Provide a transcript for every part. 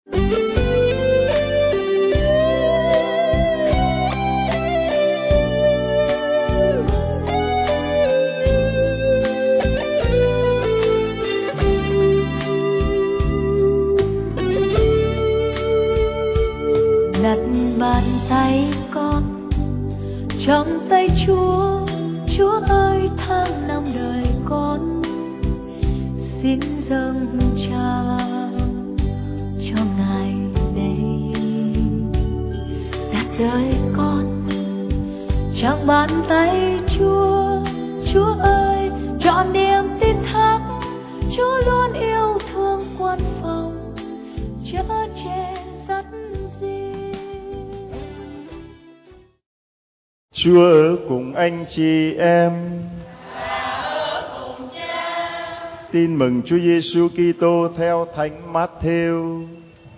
Đặt bàn tay con trong tay Chúa, Chúa ơi tháng năm đời con xin dâng trao cho Ngài đây. Đặt đời con trong bàn tay Chúa, Chúa ơi trọn niềm tin thắng, Chúa luôn yêu thương quan phòng chở che dắt gìn. Chúa ở cùng anh chị em. Tin mừng Chúa Giêsu Kitô theo Thánh Mát-thêu.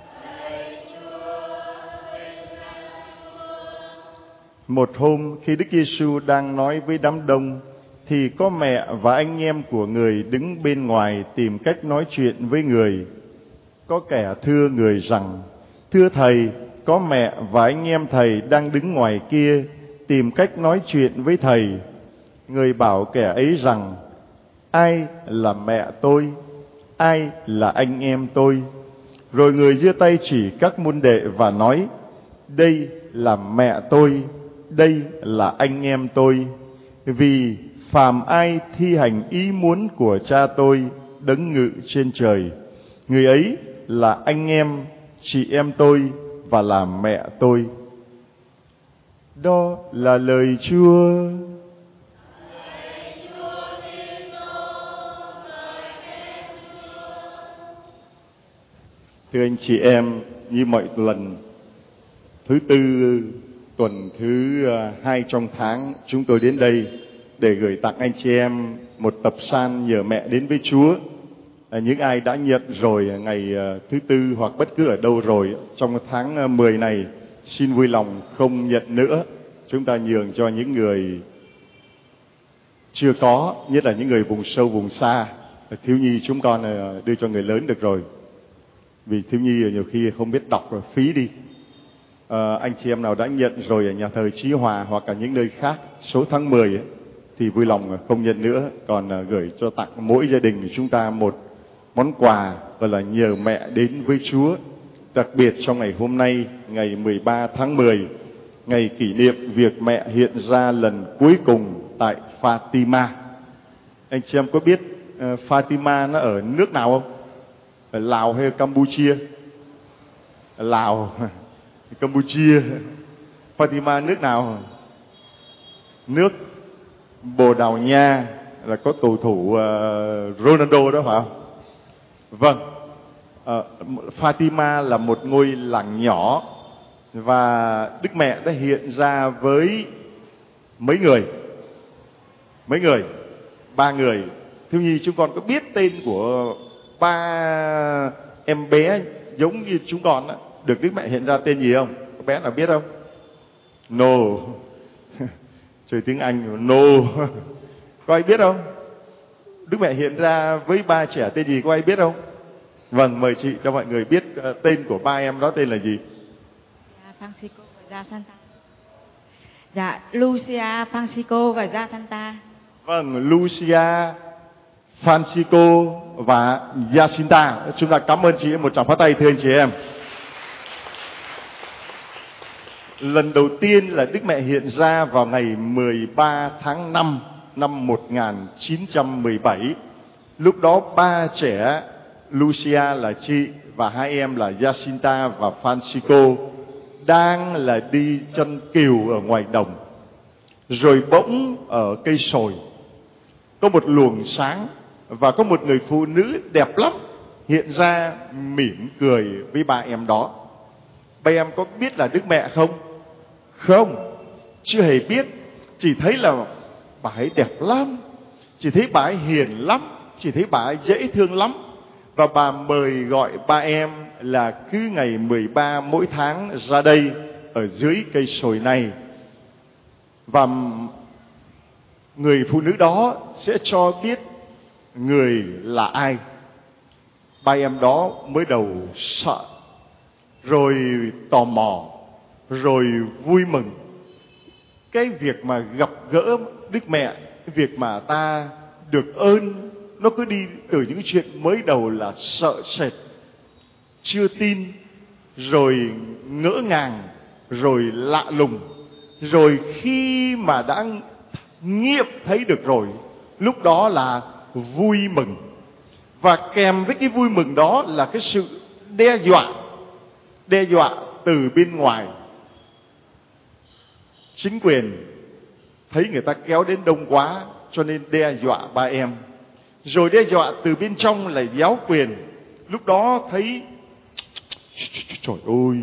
Một hôm khi Đức Giêsu đang nói với đám đông thì có mẹ và anh em của người đứng bên ngoài tìm cách nói chuyện với người. Có kẻ thưa người rằng: "Thưa thầy, có mẹ và anh em thầy đang đứng ngoài kia tìm cách nói chuyện với thầy." Người bảo kẻ ấy rằng: "Ai là mẹ tôi? Ai là anh em tôi?" Rồi người giơ tay chỉ các môn đệ và nói: "Đây là mẹ tôi, đây là anh em tôi. Vì phàm ai thi hành ý muốn của Cha tôi đấng ngự trên trời, người ấy là anh em, chị em tôi và là mẹ tôi." Đó là lời Chúa. Thưa anh chị em, như mọi lần, thứ Tư tuần thứ 2 trong tháng, chúng tôi đến đây để gửi tặng anh chị em một tập san nhờ mẹ đến với Chúa. Những ai đã nhận rồi ngày thứ Tư hoặc bất cứ ở đâu rồi trong tháng 10 này, xin vui lòng không nhận nữa. Chúng ta nhường cho những người chưa có, nhất là những người vùng sâu vùng xa. Thiếu nhi chúng con đưa cho người lớn được rồi, vì thiếu nhi nhiều khi không biết đọc rồi phí đi. Anh chị em nào đã nhận rồi ở nhà thờ Chí Hòa hoặc cả những nơi khác số tháng 10 ấy, thì vui lòng không nhận nữa, còn gửi cho tặng mỗi gia đình của chúng ta một món quà gọi là nhờ mẹ đến với Chúa. Đặc biệt trong ngày hôm nay, ngày 13 tháng 10, ngày kỷ niệm việc mẹ hiện ra lần cuối cùng tại Fatima. Anh chị em có biết Fatima nó ở nước nào không? Ở Lào hay Campuchia? Lào, Campuchia. Fatima nước nào? Nước Bồ Đào Nha, là có cầu thủ Ronaldo đó phải không? Vâng. Fatima là một ngôi làng nhỏ và Đức Mẹ đã hiện ra với mấy người? Ba người. Thiếu nhi chúng con có biết tên của ba em bé giống như chúng con đó, được Đức Mẹ hiện ra tên gì không? Có bé nào biết không? No. Chơi tiếng Anh no. Có ai biết không? Đức Mẹ hiện ra với ba trẻ tên gì, có ai biết không? Vâng, mời chị cho mọi người biết tên của ba em đó tên là gì? Francisco và Jacinta. Dạ, Lucia, Francisco và Jacinta. Vâng, Lucia, Francisco và Jacinta. Chúng ta cảm ơn chị, một tràng pháo tay thưa anh chị em. Lần đầu tiên là Đức Mẹ hiện ra vào ngày 13 tháng 5 năm 1917. Lúc đó ba trẻ, Lucia là chị và hai em là Jacinta và Francisco, đang là đi chân cừu ở ngoài đồng. Rồi bỗng ở cây sồi có một luồng sáng và có một người phụ nữ đẹp lắm hiện ra mỉm cười với ba em đó. Ba em có biết là Đức Mẹ không? Không, chưa hề biết. Chỉ thấy là bà ấy đẹp lắm, chỉ thấy bà ấy hiền lắm, chỉ thấy bà ấy dễ thương lắm. Và bà mời gọi ba em là cứ ngày 13 mỗi tháng ra đây ở dưới cây sồi này, và người phụ nữ đó sẽ cho biết người là ai. Ba em đó mới đầu sợ, rồi tò mò, rồi vui mừng. Cái việc mà gặp gỡ Đức Mẹ, cái việc mà ta được ơn, nó cứ đi từ những chuyện mới đầu là sợ sệt, chưa tin, rồi ngỡ ngàng, rồi lạ lùng. Rồi khi mà đã nghiệm thấy được rồi, lúc đó là vui mừng. Và kèm với cái vui mừng đó là cái sự đe dọa từ bên ngoài. Chính quyền thấy người ta kéo đến đông quá, cho nên đe dọa ba em. Rồi đe dọa từ bên trong là giáo quyền. Lúc đó thấy trời ơi,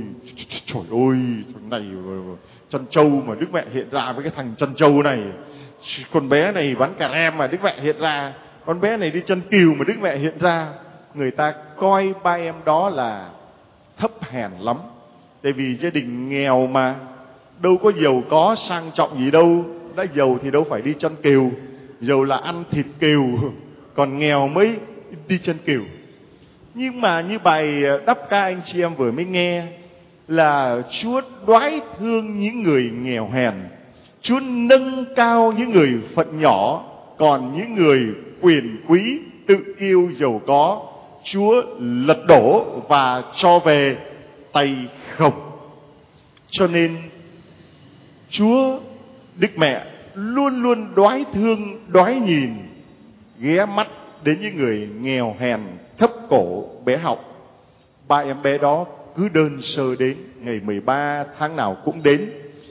thằng này chăn trâu mà Đức Mẹ hiện ra với cái thằng chăn trâu này. Con bé này bán cà rem mà Đức Mẹ hiện ra. Con bé này đi chân cừu mà Đức Mẹ hiện ra. Người ta coi ba em đó là thấp hèn lắm. Tại vì gia đình nghèo mà, đâu có giàu có sang trọng gì đâu. Đã giàu thì đâu phải đi chân cừu, giàu là ăn thịt cừu, còn nghèo mới đi chân cừu. Nhưng mà như bài đáp ca anh chị em vừa mới nghe, là Chúa đoái thương những người nghèo hèn, Chúa nâng cao những người phận nhỏ, còn những người quyền quý tự yêu giàu có, Chúa lật đổ và cho về tay không. Cho nên Chúa Đức Mẹ luôn luôn đoái thương, đoái nhìn, ghé mắt đến những người nghèo hèn, thấp cổ, bé học. Ba em bé đó cứ đơn sơ đến, ngày 13 tháng nào cũng đến.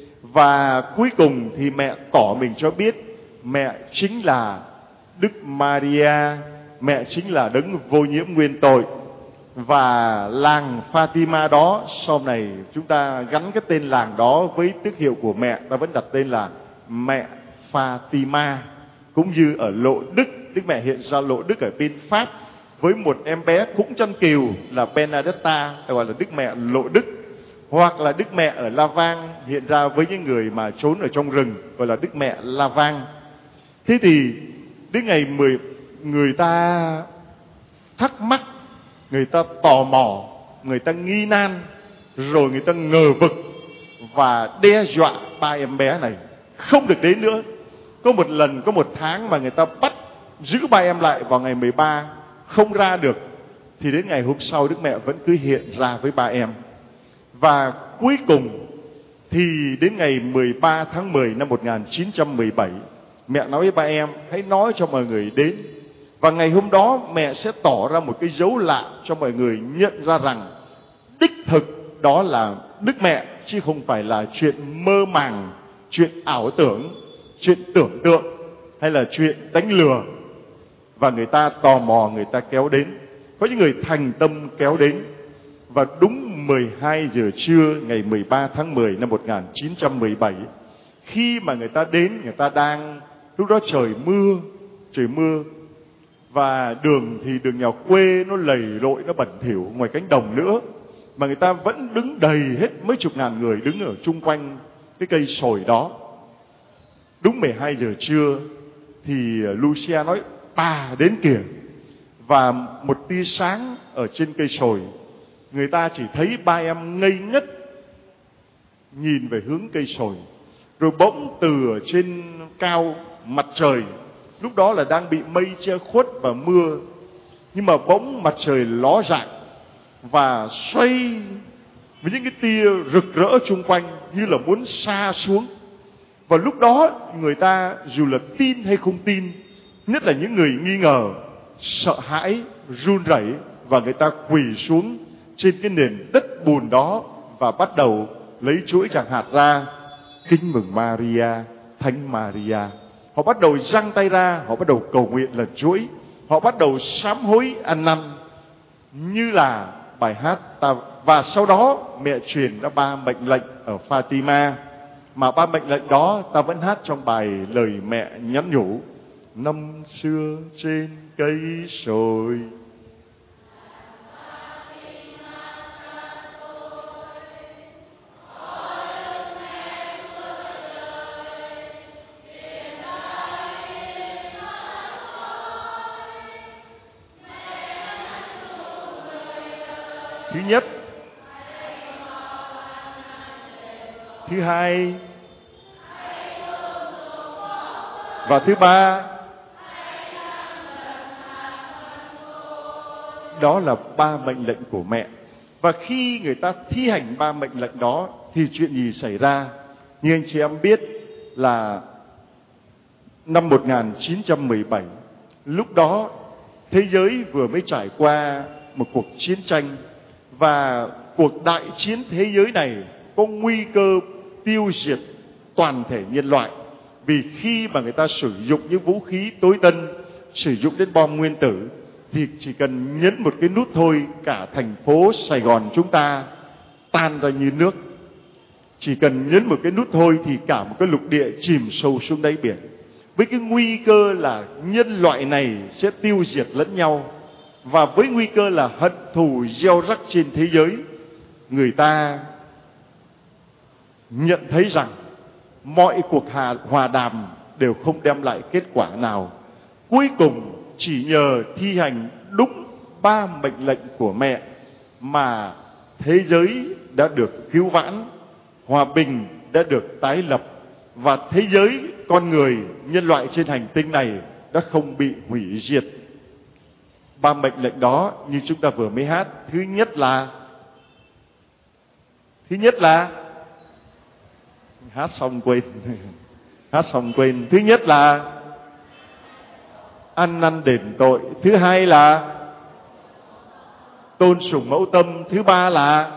Và cuối cùng thì mẹ tỏ mình cho biết mẹ chính là Đức Maria, mẹ chính là đấng vô nhiễm nguyên tội. Và làng Fatima đó, sau này chúng ta gắn cái tên làng đó với tước hiệu của mẹ, ta vẫn đặt tên là mẹ Fatima. Cũng như ở Lộ Đức, Đức Mẹ hiện ra Lộ Đức ở bên Pháp với một em bé cũng chân cừu là Benedetta, gọi là Đức Mẹ Lộ Đức. Hoặc là Đức Mẹ ở La Vang hiện ra với những người mà trốn ở trong rừng, gọi là Đức Mẹ La Vang. Thế thì đến ngày 10, người ta thắc mắc, người ta tò mò, người ta nghi nan, rồi người ta ngờ vực và đe dọa ba em bé này không được đến nữa. Có một lần, có một tháng mà người ta bắt giữ ba em lại vào ngày 13, không ra được. Thì đến ngày hôm sau Đức Mẹ vẫn cứ hiện ra với ba em. Và cuối cùng thì đến ngày 13 tháng 10 năm 1917, mẹ nói với ba em hãy nói cho mọi người đến. Và ngày hôm đó mẹ sẽ tỏ ra một cái dấu lạ cho mọi người nhận ra rằng đích thực đó là Đức Mẹ, chứ không phải là chuyện mơ màng, chuyện ảo tưởng, chuyện tưởng tượng hay là chuyện đánh lừa. Và người ta tò mò, người ta kéo đến. Có những người thành tâm kéo đến. Và đúng 12 giờ trưa ngày 13 tháng 10 năm 1917, khi mà người ta đến, người ta đang, lúc đó trời mưa, và đường thì đường nhà quê nó lầy lội, nó bẩn thỉu, ngoài cánh đồng nữa. Mà người ta vẫn đứng đầy hết, mấy chục ngàn người đứng ở chung quanh cái cây sồi đó. Đúng 12 giờ trưa thì Lucia nói bà đến kìa. Và một tia sáng ở trên cây sồi, người ta chỉ thấy ba em ngây ngất nhìn về hướng cây sồi. Rồi bỗng từ ở trên cao mặt trời, lúc đó là đang bị mây che khuất và mưa, nhưng mà bỗng mặt trời ló dạng và xoay với những cái tia rực rỡ chung quanh như là muốn sa xuống. Và lúc đó người ta dù là tin hay không tin, nhất là những người nghi ngờ, sợ hãi, run rẩy, và người ta quỳ xuống trên cái nền đất bùn đó và bắt đầu lấy chuỗi tràng hạt ra, kính mừng Maria, Thánh Maria. Họ bắt đầu giang tay ra, họ bắt đầu cầu nguyện lần chuỗi, họ bắt đầu sám hối ăn năn như là bài hát ta. Và sau đó mẹ truyền ra 3 mệnh lệnh ở Fatima, mà 3 mệnh lệnh đó ta vẫn hát trong bài lời mẹ nhắn nhủ. Năm xưa trên cây sồi, thứ nhất Thứ hai. Và thứ ba. Đó là 3 mệnh lệnh của mẹ. Và khi người ta thi hành 3 mệnh lệnh đó thì chuyện gì xảy ra? Như anh chị em biết là năm 1917, lúc đó thế giới vừa mới trải qua một cuộc chiến tranh, và cuộc đại chiến thế giới này có nguy cơ tiêu diệt toàn thể nhân loại. Vì khi mà người ta sử dụng những vũ khí tối tân, sử dụng đến bom nguyên tử, thì chỉ cần nhấn một cái nút thôi, cả thành phố Sài Gòn chúng ta tan ra như nước. Chỉ cần nhấn một cái nút thôi thì cả một cái lục địa chìm sâu xuống đáy biển. Với cái nguy cơ là nhân loại này sẽ tiêu diệt lẫn nhau, và với nguy cơ là hận thù gieo rắc trên thế giới, người ta nhận thấy rằng mọi cuộc hòa đàm đều không đem lại kết quả nào. Cuối cùng chỉ nhờ thi hành đúng 3 mệnh lệnh của mẹ mà thế giới đã được cứu vãn, hòa bình đã được tái lập, và thế giới, con người, nhân loại trên hành tinh này đã không bị hủy diệt. 3 mệnh lệnh đó như chúng ta vừa mới hát. Thứ nhất là hát xong quên. Thứ nhất là ăn năn đền tội. Thứ hai là tôn sùng mẫu tâm. Thứ ba là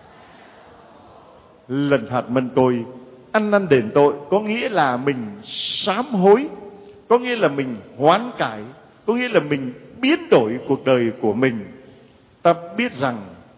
lần phạt mân tôi. Ăn năn đền tội có nghĩa là mình sám hối, có nghĩa là mình hoán cải, có nghĩa là mình biến đổi cuộc đời của mình. Ta biết rằng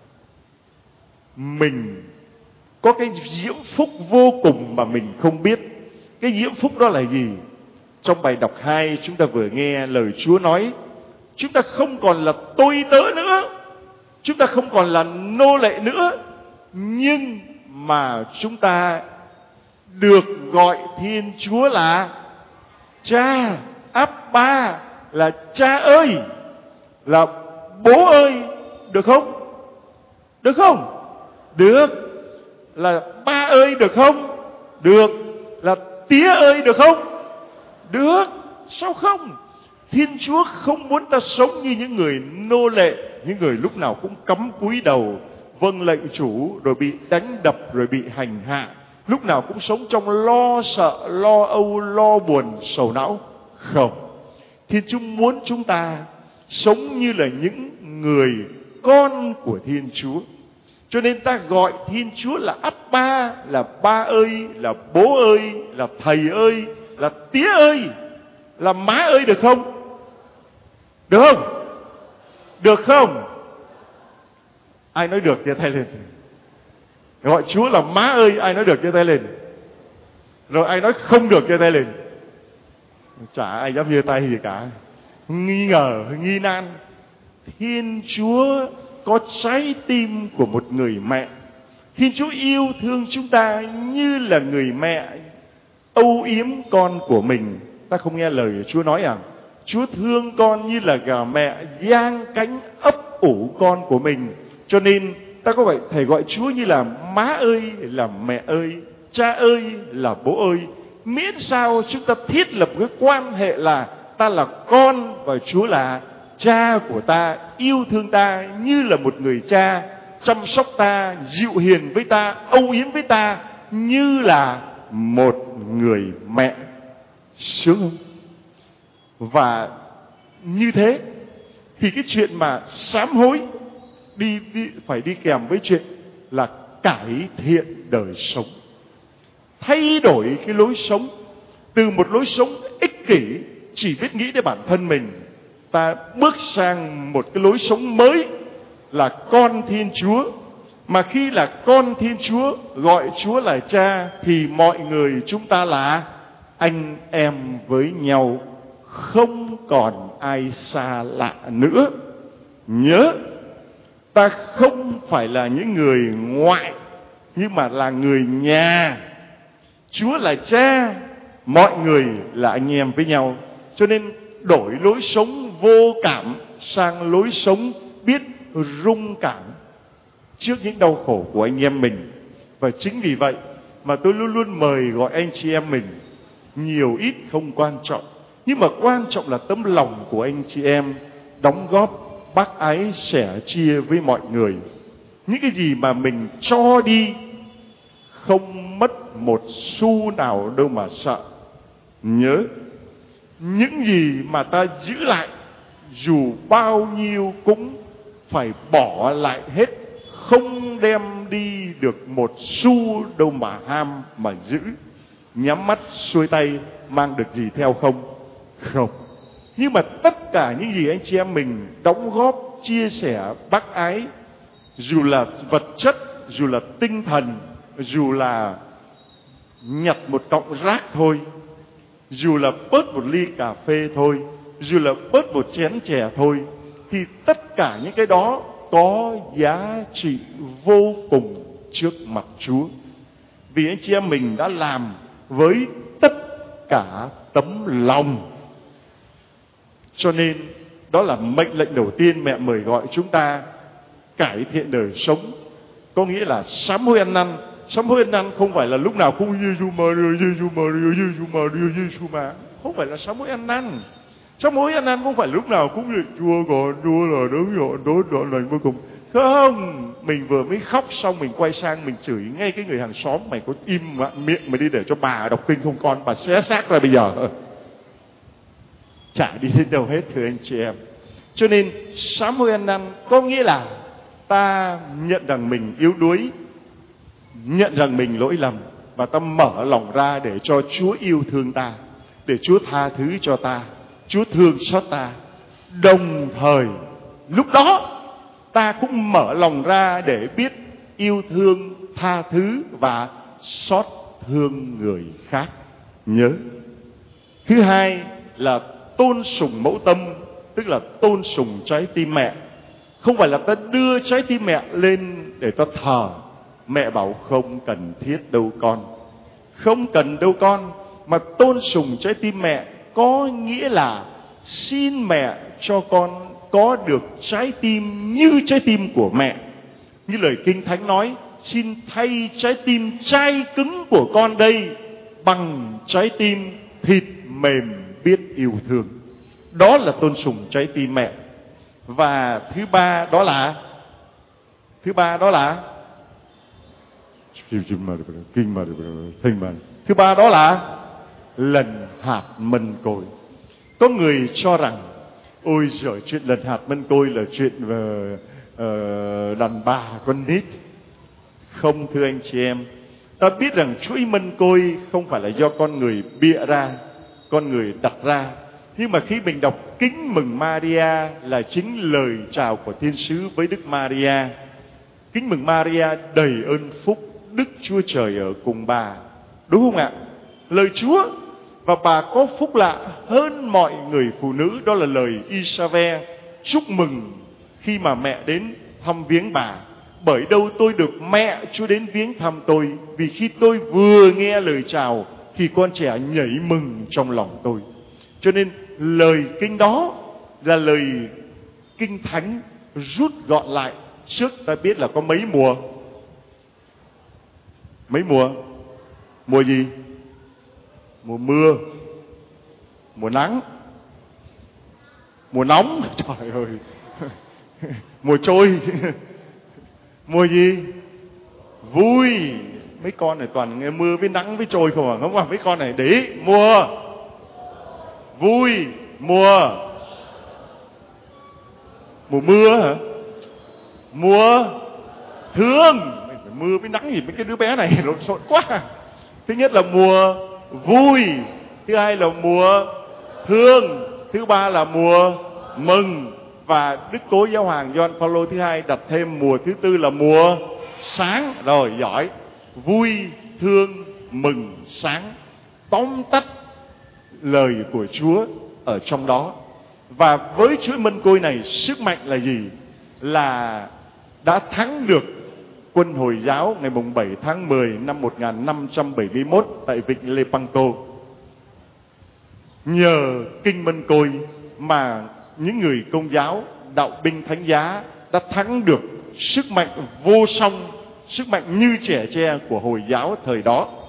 mình có cái diễm phúc vô cùng mà mình không biết. Cái diễm phúc đó là gì? Trong bài đọc 2 chúng ta vừa nghe lời Chúa nói, chúng ta không còn là tôi tớ nữa, chúng ta không còn là nô lệ nữa, nhưng mà chúng ta được gọi Thiên Chúa là Cha, Abba, là Cha ơi, là Bố ơi. Được không? Được không? Được. Là Ba ơi được không? Được. Là Tía ơi được không? Được. Sao không? Thiên Chúa không muốn ta sống như những người nô lệ, những người lúc nào cũng cắm cúi đầu vâng lệnh chủ, rồi bị đánh đập, rồi bị hành hạ, lúc nào cũng sống trong lo sợ, lo âu, lo buồn, sầu não. Không. Thiên Chúa muốn chúng ta sống như là những người con của Thiên Chúa. Cho nên ta gọi Thiên Chúa là Abba, là Ba ơi, là Bố ơi, là Thầy ơi, là Tía ơi, là Má ơi. Được không? Được không? Được không? Ai nói được giơ tay lên. Gọi Chúa là Má ơi, ai nói được giơ tay lên. Rồi ai nói không được giơ tay lên. Chả ai dám giơ tay gì cả. Nghi ngờ, nghi nan. Thiên Chúa có trái tim của một người mẹ. Thiên Chúa yêu thương chúng ta như là người mẹ âu yếm con của mình. Ta không nghe lời Chúa nói à? Chúa thương con như là gà mẹ giang cánh ấp ủ con của mình. Cho nên ta có phải thầy gọi Chúa như là Má ơi, là Mẹ ơi, Cha ơi, là Bố ơi. Miễn sao chúng ta thiết lập cái quan hệ là ta là con và Chúa là Cha của ta, yêu thương ta như là một người cha, chăm sóc ta, dịu hiền với ta, âu yếm với ta như là một người mẹ. Sướng không? Và như thế thì cái chuyện mà sám hối phải đi kèm với chuyện là cải thiện đời sống, thay đổi cái lối sống từ một lối sống ích kỷ chỉ biết nghĩ đến bản thân mình, ta bước sang một cái lối sống mới là con Thiên Chúa. Mà khi là con Thiên Chúa, gọi Chúa là Cha, thì mọi người chúng ta là anh em với nhau, không còn ai xa lạ nữa. Nhớ, ta không phải là những người ngoại, nhưng mà là người nhà. Chúa là Cha, mọi người là anh em với nhau. Cho nên đổi lối sống vô cảm sang lối sống biết rung cảm trước những đau khổ của anh em mình. Và chính vì vậy mà tôi luôn luôn mời gọi anh chị em mình. Nhiều ít không quan trọng, nhưng mà quan trọng là tấm lòng của anh chị em đóng góp, bác ái, sẻ chia với mọi người. Những cái gì mà mình cho đi không mất một xu nào đâu mà sợ. Nhớ, những gì mà ta giữ lại dù bao nhiêu cũng phải bỏ lại hết, không đem đi được một xu đâu mà ham mà giữ. Nhắm mắt xuôi tay mang được gì theo không? Không. Nhưng mà tất cả những gì anh chị em mình đóng góp, chia sẻ, bác ái, dù là vật chất, dù là tinh thần, dù là nhặt một cọng rác thôi, dù là bớt một ly cà phê thôi, dù là bớt một chén chè thôi, thì tất cả những cái đó có giá trị vô cùng trước mặt Chúa. Vì anh chị em mình đã làm với tất cả tấm lòng. Cho nên đó là mệnh lệnh đầu tiên mẹ mời gọi chúng ta cải thiện đời sống. Có nghĩa là sám hối ăn năn. Sám hối ăn năn không phải là lúc nào cũng Giê-xu Maria, Giê-xu Maria, Giê-xu Maria, Giê-xu Maria. Không phải là sám hối ăn năn. Sám hối ăn năn không phải lúc nào cũng Chúa còn Chúa là đấng dọn đốt đoạn lành vô cùng. Không, mình vừa mới khóc xong mình quay sang mình chửi ngay cái người hàng xóm: mày có im miệng mày đi để cho bà đọc kinh không con, bà xé xác ra bây giờ. Chả đi đến đâu hết thưa anh chị em. Cho nên sám hối ăn năn có nghĩa là ta nhận rằng mình yếu đuối, nhận rằng mình lỗi lầm, và ta mở lòng ra để cho Chúa yêu thương ta, để Chúa tha thứ cho ta, Chúa thương xót ta. Đồng thời lúc đó ta cũng mở lòng ra để biết yêu thương, tha thứ và xót thương người khác. Nhớ, thứ hai là tôn sùng mẫu tâm, tức là tôn sùng trái tim mẹ. Không phải là ta đưa trái tim mẹ lên để ta thờ. Mẹ bảo không cần thiết đâu con, không cần đâu con. Mà tôn sùng trái tim mẹ có nghĩa là xin mẹ cho con có được trái tim như trái tim của mẹ. Như lời Kinh Thánh nói: xin thay trái tim chai cứng của con đây bằng trái tim thịt mềm biết yêu thương. Đó là tôn sùng trái tim mẹ. Và thứ ba đó là thứ ba đó là lần hạt mân côi. Có người cho rằng ôi giời, chuyện lần hạt mân côi là chuyện đàn bà con nít. Không thưa anh chị em, ta biết rằng chuỗi mân côi không phải là do con người bịa ra, con người đặt ra. Nhưng mà khi mình đọc Kính Mừng Maria là chính lời chào của Thiên Sứ với Đức Maria. Kính Mừng Maria đầy ơn phúc, Đức Chúa Trời ở cùng bà. Đúng không ạ? Lời Chúa, và bà có phúc lạ hơn mọi người phụ nữ. Đó là lời Isave chúc mừng khi mà mẹ đến thăm viếng bà. Bởi đâu tôi được mẹ Chúa đến viếng thăm tôi, vì khi tôi vừa nghe lời chào thì con trẻ nhảy mừng trong lòng tôi. Cho nên lời kinh đó là lời Kinh Thánh rút gọn lại. Trước ta biết là có mấy mùa? Mấy mùa? Mùa gì? Mùa mưa, mùa nắng, mùa nóng, trời ơi, mùa trôi, mùa gì? Vui. Mấy con này toàn nghe mưa với nắng với trôi không à? Không à? Mấy con này để ý. Mùa vui, mùa mưa hả? Mùa thương. Mưa với nắng gì mấy cái đứa bé này lộn xộn quá. Thứ nhất là mùa vui, thứ hai là mùa thương, thứ ba là mùa mừng. Và Đức Cố Giáo hoàng Gioan Phaolô thứ hai đặt thêm mùa thứ tư là mùa sáng. Rồi, giỏi. Vui, thương, mừng, sáng. Tóm tắt lời của Chúa ở trong đó. Và với chuỗi mân côi này, sức mạnh là gì? Là đã thắng được quân Hồi giáo ngày 7 tháng 10 năm 1571 tại vịnh Lepanto. Nhờ kinh mân côi mà những người Công giáo, đạo binh thánh giá đã thắng được sức mạnh vô song, sức mạnh như trẻ tre của Hồi giáo thời đó.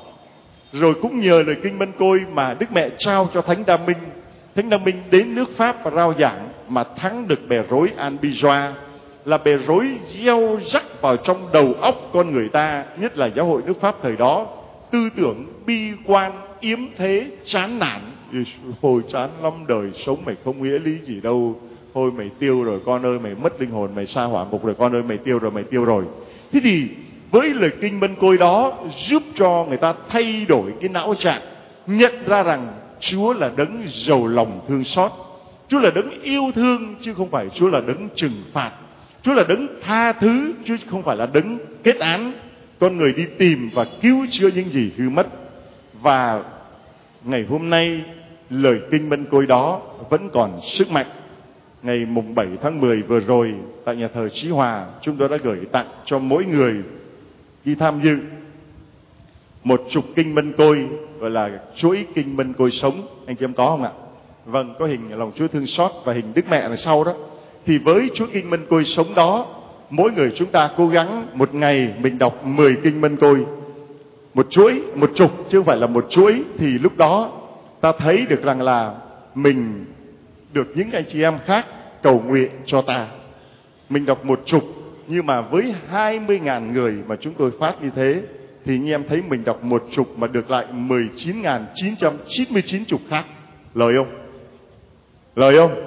Rồi cũng nhờ lời kinh Mân Côi mà Đức Mẹ trao cho Thánh Đa Minh. Thánh Đa Minh đến nước Pháp và rao giảng mà thắng được bè rối Albigeois, là bè rối gieo rắc vào trong đầu óc con người ta, nhất là giáo hội nước Pháp thời đó, tư tưởng bi quan, yếm thế, chán nản. Thôi chán lắm, đời sống mày không nghĩa lý gì đâu, thôi mày tiêu rồi con ơi, mày mất linh hồn, mày sa hỏa ngục rồi con ơi, mày tiêu rồi. Thế thì với lời kinh Mân Côi đó giúp cho người ta thay đổi cái não trạng, nhận ra rằng Chúa là đấng giàu lòng thương xót, Chúa là đấng yêu thương chứ không phải Chúa là đấng trừng phạt, Chúa là đấng tha thứ chứ không phải là đấng kết án. Con người đi tìm và cứu chữa những gì hư mất. Và ngày hôm nay lời kinh Mân Côi đó vẫn còn sức mạnh. Ngày mùng 7 tháng 10 vừa rồi tại nhà thờ Chí Hòa, chúng tôi đã gửi tặng cho mỗi người khi tham dự một chục kinh Mân Côi, gọi là chuỗi kinh Mân Côi sống. Anh chị em có không ạ? Vâng, có hình lòng Chúa thương xót và hình Đức Mẹ đằng sau đó. Thì với chuỗi kinh Mân Côi sống đó, mỗi người chúng ta cố gắng một ngày mình đọc 10 kinh Mân Côi, một chuỗi, một chục chứ không phải là một chuỗi. Thì lúc đó ta thấy được rằng là mình được những anh chị em khác cầu nguyện cho ta. Mình đọc một chục, nhưng mà với 20.000 người mà chúng tôi phát như thế, thì anh em thấy mình đọc một chục mà được lại 19.999 chục khác. Lời không? Lời không?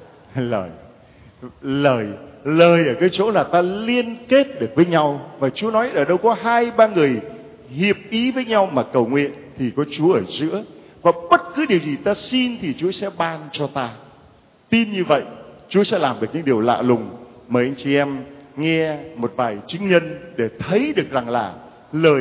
Lời ở cái chỗ là ta liên kết được với nhau. Và Chúa nói ở đâu có 2-3 người hiệp ý với nhau mà cầu nguyện thì có Chúa ở giữa. Và bất cứ điều gì ta xin thì Chúa sẽ ban cho ta. Tin như vậy, Chúa sẽ làm được những điều lạ lùng. Mời anh chị em nghe một vài chứng nhân để thấy được rằng là lời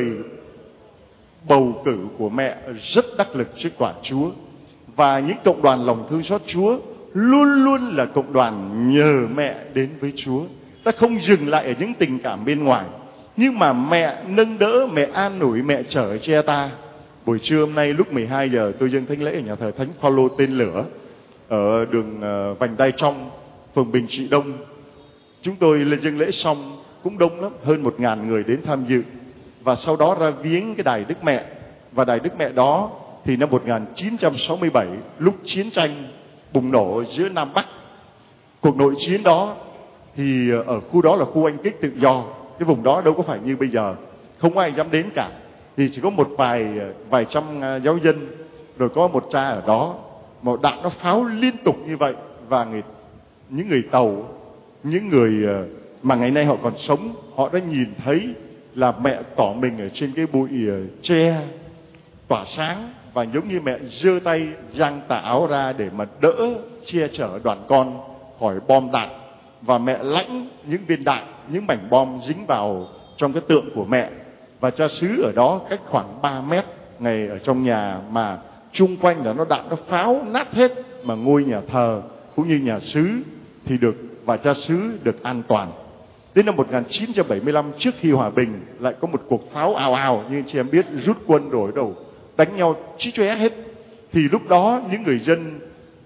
bầu cử của mẹ rất đắc lực trước quả Chúa. Và những cộng đoàn lòng thương xót Chúa luôn luôn là cộng đoàn nhờ mẹ đến với Chúa. Ta không dừng lại ở những tình cảm bên ngoài, nhưng mà mẹ nâng đỡ, mẹ an ủi, mẹ chở che ta. Buổi trưa hôm nay lúc 12 giờ tôi dâng thánh lễ ở nhà thờ Thánh Phaolô Tên Lửa ở đường Vành Đai Trong, phường Bình Trị Đông. Chúng tôi lên dâng lễ xong cũng đông lắm, hơn 1.000 người đến tham dự. Và sau đó ra viếng cái đài Đức Mẹ. Và đài Đức Mẹ đó thì năm 1967, lúc chiến tranh bùng nổ giữa Nam Bắc, cuộc nội chiến đó thì ở khu đó là khu anh kích tự do. Cái vùng đó đâu có phải như bây giờ, không có ai dám đến cả. Thì chỉ có một vài trăm giáo dân, rồi có một cha ở đó. Một đạn nó pháo liên tục như vậy. Và những người Tàu, những người mà ngày nay họ còn sống, họ đã nhìn thấy là mẹ tỏ mình ở trên cái bụi tre tỏa sáng. Và giống như mẹ giơ tay giang tà áo ra để mà đỡ che chở đoàn con khỏi bom đạn. Và mẹ lãnh những viên đạn, những mảnh bom dính vào trong cái tượng của mẹ. Và cha xứ ở đó cách khoảng 3 mét, ngày ở trong nhà mà chung quanh là đạn nó pháo nát hết. Mà ngôi nhà thờ cũng như nhà xứ thì được, và cha xứ được an toàn. Đến năm 1975, trước khi hòa bình, lại có một cuộc pháo ào ào, như chị em biết, rút quân đổi đầu đánh nhau chí chóe hết. Thì lúc đó những người dân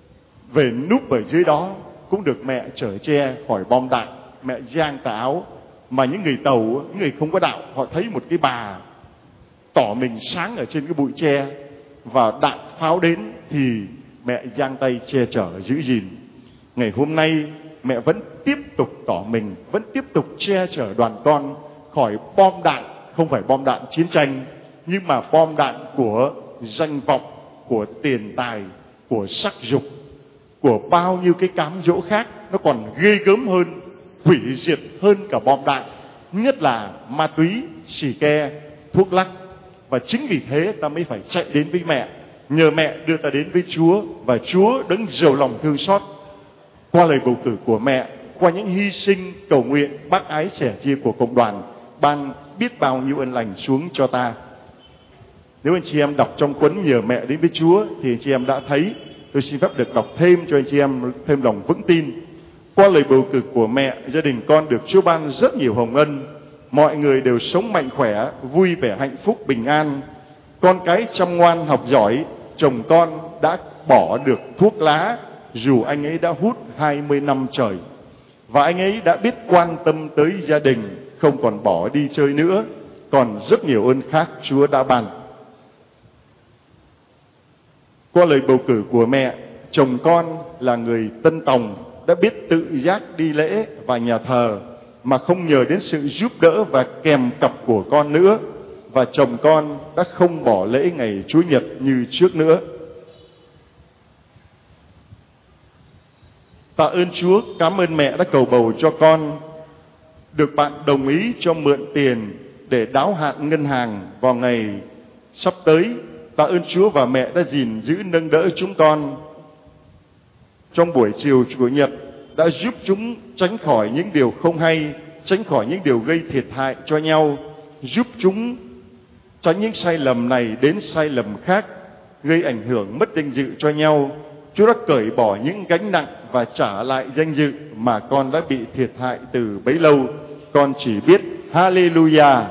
về núp ở dưới đó cũng được mẹ chở che khỏi bom đạn, mẹ giang tà áo. Mà những người Tàu, những người không có đạo, họ thấy một cái bà tỏ mình sáng ở trên cái bụi tre, và đạn pháo đến thì mẹ giang tay che chở giữ gìn. Ngày hôm nay mẹ vẫn tiếp tục tỏ mình, vẫn tiếp tục che chở đoàn con khỏi bom đạn, không phải bom đạn chiến tranh, nhưng mà bom đạn của danh vọng, của tiền tài, của sắc dục, của bao nhiêu cái cám dỗ khác. Nó còn ghê gớm hơn, hủy diệt hơn cả bom đạn, nhất là ma túy, xì ke, thuốc lắc. Và chính vì thế ta mới phải chạy đến với mẹ, nhờ mẹ đưa ta đến với Chúa. Và Chúa đấng giàu lòng thương xót, qua lời bầu cử của mẹ, qua những hy sinh cầu nguyện bác ái sẻ chia của cộng đoàn, ban biết bao nhiêu ân lành xuống cho ta. Nếu anh chị em đọc trong cuốn Nhờ Mẹ Đến Với Chúa thì anh chị em đã thấy. Tôi xin phép được đọc thêm cho anh chị em thêm lòng vững tin. Qua lời bầu cử của mẹ, gia đình con được Chúa ban rất nhiều hồng ân. Mọi người đều sống mạnh khỏe, vui vẻ, hạnh phúc, bình an. Con cái chăm ngoan học giỏi. Chồng con đã bỏ được thuốc lá, dù anh ấy đã hút 20 năm trời. Và anh ấy đã biết quan tâm tới gia đình, không còn bỏ đi chơi nữa. Còn rất nhiều ơn khác Chúa đã ban. Qua lời bầu cử của mẹ, chồng con là người tân tòng, đã biết tự giác đi lễ và nhà thờ mà không nhờ đến sự giúp đỡ và kèm cặp của con nữa, và chồng con đã không bỏ lễ ngày Chúa Nhật như trước nữa. Tạ ơn Chúa, cảm ơn mẹ đã cầu bầu cho con được bạn đồng ý cho mượn tiền để đáo hạn ngân hàng vào ngày sắp tới. Tạ ơn Chúa và mẹ đã gìn giữ nâng đỡ chúng con trong buổi chiều Chủ nhật, đã giúp chúng tránh khỏi những điều không hay, tránh khỏi những điều gây thiệt hại cho nhau, giúp chúng tránh những sai lầm này đến sai lầm khác, gây ảnh hưởng mất danh dự cho nhau. Chúa đã cởi bỏ những gánh nặng và trả lại danh dự mà con đã bị thiệt hại từ bấy lâu. Con chỉ biết Hallelujah.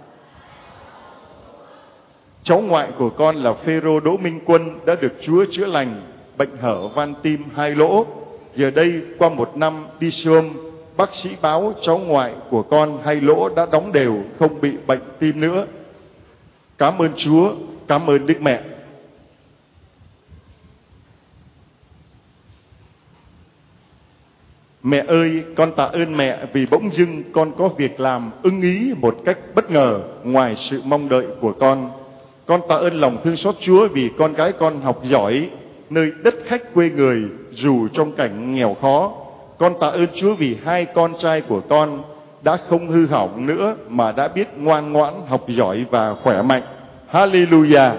Cháu ngoại của con là Phêrô Đỗ Minh Quân đã được Chúa chữa lành bệnh hở van tim 2 lỗ. Giờ đây qua 1 năm đi siêu âm, bác sĩ báo cháu ngoại của con 2 lỗ đã đóng đều, không bị bệnh tim nữa. Cảm ơn Chúa, cảm ơn Đức Mẹ. Mẹ ơi, con tạ ơn mẹ vì bỗng dưng con có việc làm ưng ý một cách bất ngờ ngoài sự mong đợi của con. Con tạ ơn lòng thương xót Chúa vì con gái con học giỏi nơi đất khách quê người dù trong cảnh nghèo khó. Con tạ ơn Chúa vì 2 con trai của con đã không hư hỏng nữa mà đã biết ngoan ngoãn, học giỏi và khỏe mạnh. Hallelujah.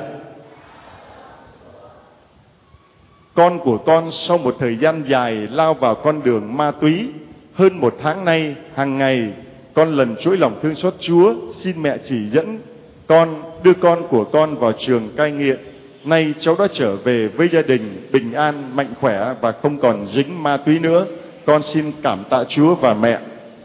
Con của con sau một thời gian dài lao vào con đường ma túy, hơn 1 tháng nay, hàng ngày con lần trỗi lòng thương xót Chúa, xin mẹ chỉ dẫn con, đưa con của con vào trường cai nghiện. Nay cháu đã trở về với gia đình bình an, mạnh khỏe và không còn dính ma túy nữa. Con xin cảm tạ Chúa và mẹ.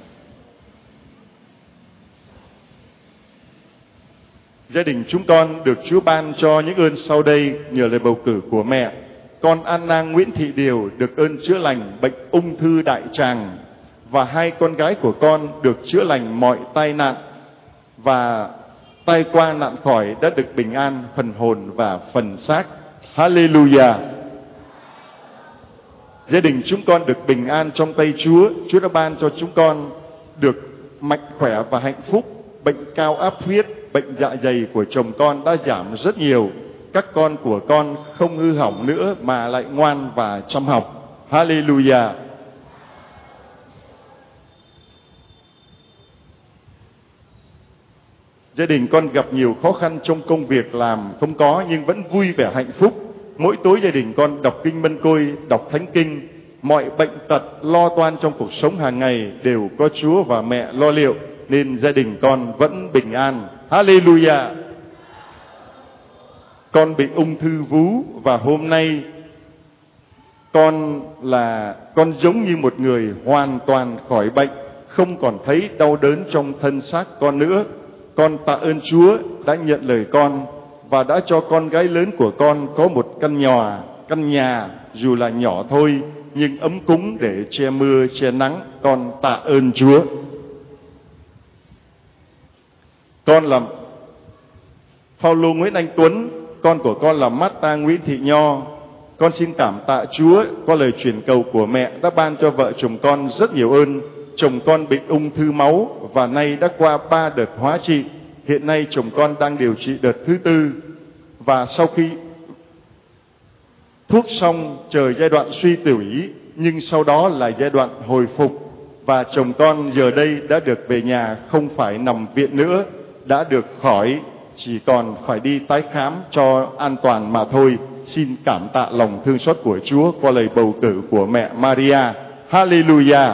Gia đình chúng con được Chúa ban cho những ơn sau đây nhờ lời bầu cử của mẹ. Con Anna Nguyễn Thị Điều được ơn chữa lành bệnh ung thư đại tràng, và 2 con gái của con được chữa lành mọi tai nạn và tai qua nạn khỏi, đã được bình an phần hồn và phần xác. Hallelujah. Gia đình chúng con được bình an trong tay Chúa. Chúa đã ban cho chúng con được mạnh khỏe và hạnh phúc. Bệnh cao áp huyết, bệnh dạ dày của chồng con đã giảm rất nhiều. Các con của con không hư hỏng nữa mà lại ngoan và chăm học. Hallelujah. Gia đình con gặp nhiều khó khăn trong công việc làm không có, nhưng vẫn vui vẻ hạnh phúc. Mỗi tối gia đình con đọc kinh Mân Côi, đọc Thánh Kinh. Mọi bệnh tật lo toan trong cuộc sống hàng ngày đều có Chúa và mẹ lo liệu, nên gia đình con vẫn bình an. Hallelujah. Con bị ung thư vú và hôm nay con giống như một người hoàn toàn khỏi bệnh, không còn thấy đau đớn trong thân xác con nữa. Con tạ ơn Chúa đã nhận lời con và đã cho con gái lớn của con có một căn nhà dù là nhỏ thôi nhưng ấm cúng để che mưa che nắng. Con tạ ơn Chúa. Con là Phaolô Nguyễn Anh Tuấn, con của con là Marta Nguyễn Thị Nho. Con xin cảm tạ Chúa qua lời truyền cầu của mẹ đã ban cho vợ chồng con rất nhiều ơn. Chồng con bị ung thư máu và nay đã qua 3 đợt hóa trị. Hiện nay chồng con đang điều trị đợt thứ 4, và sau khi thuốc xong chờ giai đoạn suy tủy, nhưng sau đó là giai đoạn hồi phục, và chồng con giờ đây đã được về nhà, không phải nằm viện nữa, đã được khỏi, chỉ còn phải đi tái khám cho an toàn mà thôi. Xin cảm tạ lòng thương xót của Chúa qua lời bầu cử của mẹ Maria. Hallelujah.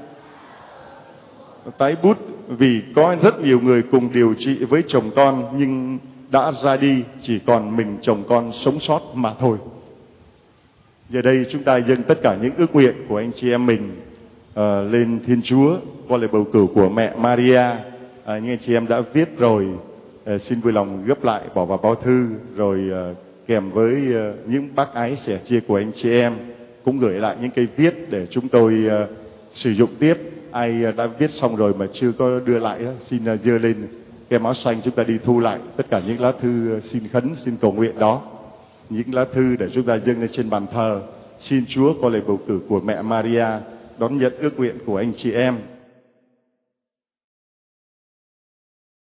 Tái bút vì có rất nhiều người cùng điều trị với chồng con nhưng đã ra đi, chỉ còn mình chồng con sống sót mà thôi. Giờ đây chúng ta dâng tất cả những ước nguyện của anh chị em mình lên Thiên Chúa qua lời bầu cử của mẹ Maria. Những anh chị em đã viết rồi, xin vui lòng gấp lại bỏ vào bao thư, rồi kèm với những bác ái sẻ chia của anh chị em cũng gửi lại những cây viết để chúng tôi sử dụng tiếp. Ai đã viết xong rồi mà chưa có đưa lại đó, xin giơ lên cái áo xanh, chúng ta đi thu lại tất cả những lá thư xin khấn, xin cầu nguyện đó. những lá thư để chúng ta dâng lên trên bàn thờ. Xin Chúa có lời bầu cử của mẹ Maria đón nhận ước nguyện của anh chị em